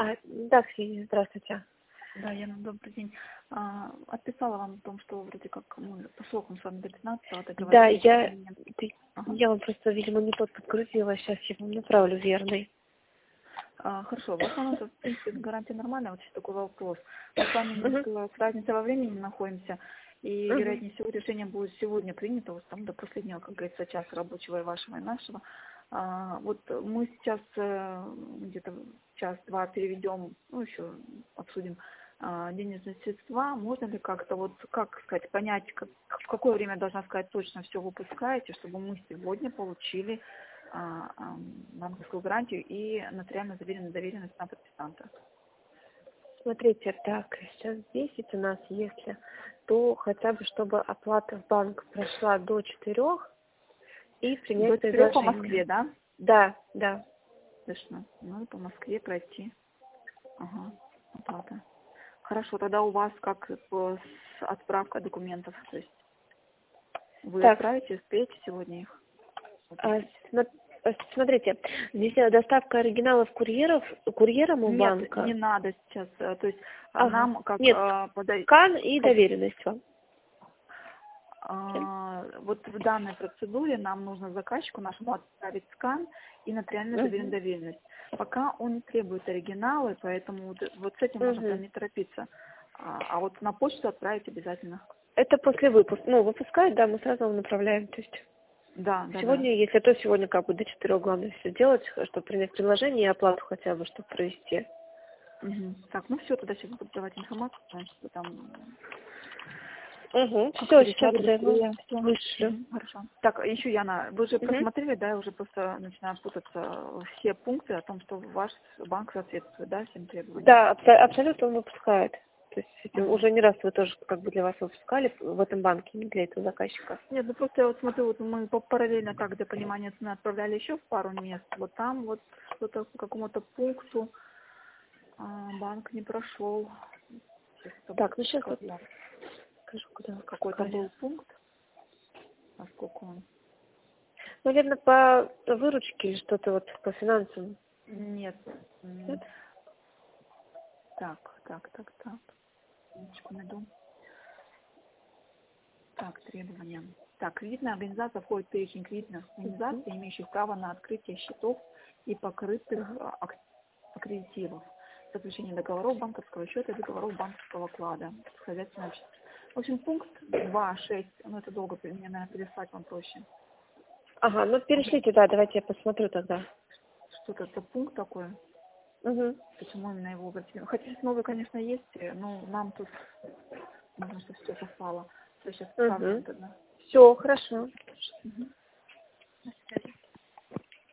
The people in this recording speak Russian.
Да, Ксения, здравствуйте. Да, Яна, добрый день. Отписала вам о том, что вроде как по срокам с вами до 15-го Да, договорились. я вам просто, видимо, не тот подгрузила, сейчас я вам направлю верный. Хорошо, в основном, в принципе, гарантия нормальная, вот сейчас такой вопрос. Мы с вами немножко с разницей во времени находимся, и, вероятнее всего, решение будет сегодня принято, вот там до последнего, как говорится, часа рабочего и вашего, и нашего. Вот мы сейчас где-то час-два переведем, ну, еще обсудим денежные средства. Можно ли как-то, вот, как сказать, понять, в какое время, должна сказать, точно все выпускаете, чтобы мы сегодня получили банковскую гарантию и нотариально заверенную доверенность на подписанта? Смотрите, так, сейчас 10 у нас, если, то хотя бы, чтобы оплата в банк прошла до 4 и принять до 4 по Москве, да? Да, да. Точно. Ну, по Москве пройти. Ага, оплата. Хорошо, тогда у вас как отправка документов, то есть вы отправите, успеете сегодня их? Смотрите, здесь доставка оригиналов курьером у банка. Нет, не надо сейчас, то есть нам как... Нет, скан и доверенность вам. Вот в данной процедуре нам нужно заказчику нашему отправить скан и нотариально заверенную доверенность. Пока он не требует оригиналы, поэтому вот с этим можно прям не торопиться. А вот на почту отправить обязательно. Это после выпуска. Ну, выпускают, да, мы сразу вам направляем. То есть сегодня, если то, сегодня как бы до 4 главное все делать, чтобы принять предложение и оплату хотя бы, чтобы провести. Так, ну все, тогда сейчас буду давать информацию, значит, вы там... Все, сейчас я вышлю. Хорошо. Так, еще, Яна, вы же просмотрели, да, я уже просто начинаю путаться, все пункты о том, что ваш банк соответствует, да, всем требованиям? Да, абсолютно он выпускает. То есть уже не раз вы тоже как бы для вас выпускали в этом банке, не для этого заказчика. Нет, ну просто я вот смотрю, вот мы параллельно так для понимания цены отправляли еще в пару мест. Вот там вот что-то по какому-то пункту банк не прошел. Так, ну сейчас я скажу, куда какой-то был пункт. А сколько он? Наверное, по выручке или что-то вот по финансам. Нет. Так. Минуточку найду. Так, требования. Так, кредитная организация входит в перечень кредитных организаций, имеющих право на открытие счетов и покрытых аккредитивов. Заключение договоров банковского счета и договоров банковского вклада. В общем, пункт 2.6. Ну, это долго мне, наверное, переслать вам проще. Ага, ну перешлите, да, давайте я посмотрю тогда. Что-то это пункт такой. Почему именно его обратили? Хотя новый, конечно, есть, но нам тут нужно, чтобы все совпало. Все, сейчас ставлю тогда. Все, хорошо. До свидания.